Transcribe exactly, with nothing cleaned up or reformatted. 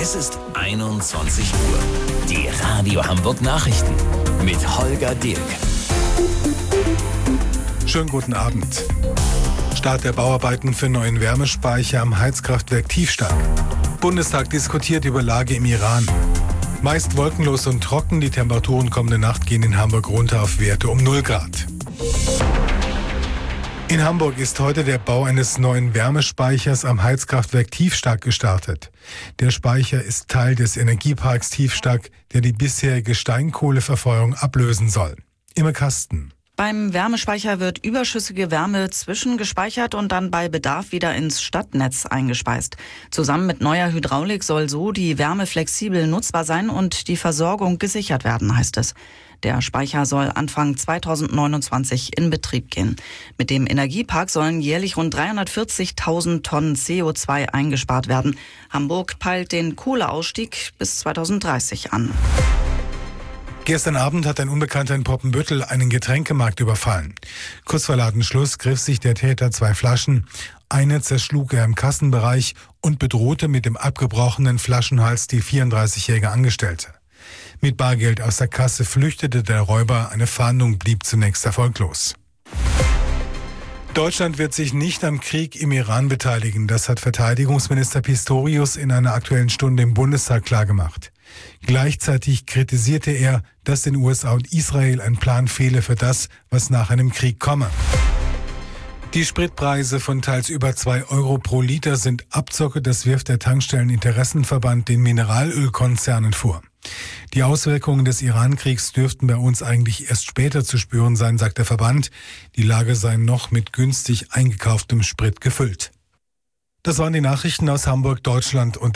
Es ist einundzwanzig Uhr. Die Radio Hamburg Nachrichten mit Holger Dirk. Schönen guten Abend. Start der Bauarbeiten für neuen Wärmespeicher am Heizkraftwerk Tiefstack. Bundestag diskutiert über Lage im Iran. Meist wolkenlos und trocken, die Temperaturen kommende Nacht gehen in Hamburg runter auf Werte um null Grad. In Hamburg ist heute der Bau eines neuen Wärmespeichers am Heizkraftwerk Tiefstack gestartet. Der Speicher ist Teil des Energieparks Tiefstack, der die bisherige Steinkohleverfeuerung ablösen soll. Imme Kasten. Beim Wärmespeicher wird überschüssige Wärme zwischengespeichert und dann bei Bedarf wieder ins Stadtnetz eingespeist. Zusammen mit neuer Hydraulik soll so die Wärme flexibel nutzbar sein und die Versorgung gesichert werden, heißt es. Der Speicher soll Anfang zweitausendneunundzwanzig in Betrieb gehen. Mit dem Energiepark sollen jährlich rund dreihundertvierzigtausend Tonnen C O zwei eingespart werden. Hamburg peilt den Kohleausstieg bis zweitausenddreißig an. Gestern Abend hat ein Unbekannter in Poppenbüttel einen Getränkemarkt überfallen. Kurz vor Ladenschluss griff sich der Täter zwei Flaschen. Eine zerschlug er im Kassenbereich und bedrohte mit dem abgebrochenen Flaschenhals die vierunddreißigjährige Angestellte. Mit Bargeld aus der Kasse flüchtete der Räuber. Eine Fahndung blieb zunächst erfolglos. Deutschland wird sich nicht am Krieg im Iran beteiligen. Das hat Verteidigungsminister Pistorius in einer Aktuellen Stunde im Bundestag klargemacht. Gleichzeitig kritisierte er, dass den U S A und Israel ein Plan fehle für das, was nach einem Krieg komme. Die Spritpreise von teils über zwei Euro pro Liter sind Abzocke, das wirft der Tankstelleninteressenverband den Mineralölkonzernen vor. Die Auswirkungen des Iran-Kriegs dürften bei uns eigentlich erst später zu spüren sein, sagt der Verband. Die Lager seien noch mit günstig eingekauftem Sprit gefüllt. Das waren die Nachrichten aus Hamburg, Deutschland und